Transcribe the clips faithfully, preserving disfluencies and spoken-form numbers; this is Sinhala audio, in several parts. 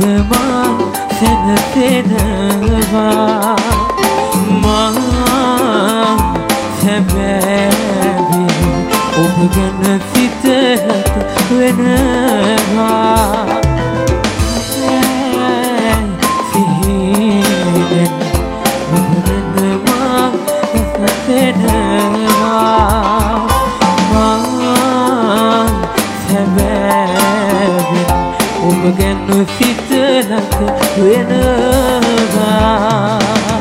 මා සැනසෙනවා මා සැබෑවි ඔබ ගැන සිතට වෙනවා සිහිනෙන් ඔබ ගැන මා සැනසෙනවා මා සැබෑවි ඔබ ගැන සිතට වෙනවා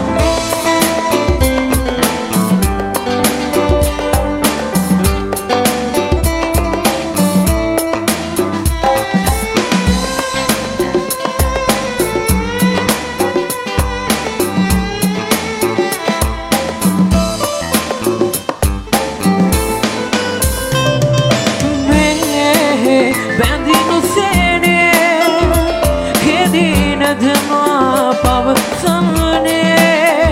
බැඳිනු සේනේ කෙදී නැදමා පවසන්නේ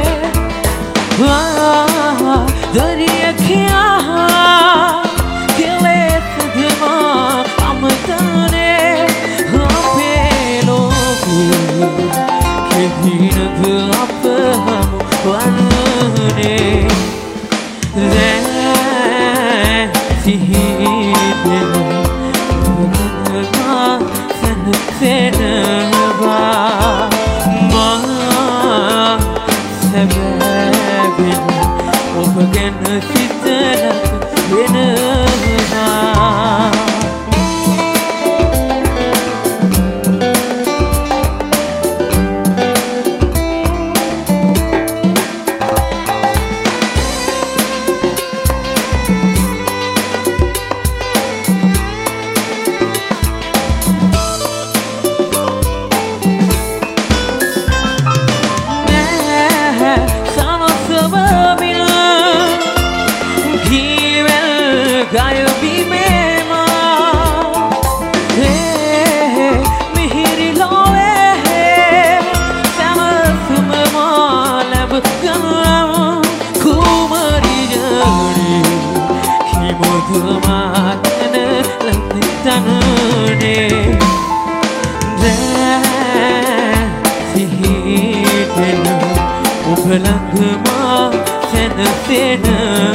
දරිය කියා කෙලෙසදමා අමතනේ අපේ ලෝකේ කෙදී නැද අප හමු වන්නේ දැන් සිහිනෙන් සැනසෙනවා මා සැබෑවෙන් ඔබ ගැන සිතට වෙනවා ගය බිමේමා මිහිරි ලොවේ සැමසුමමා ලැබ ගම කුමරි ජනි හිමුතුමා ගැන ලැබිතනනේ දැන් සිහිනෙන් ඔබ ළඟ මා සැනසෙනවා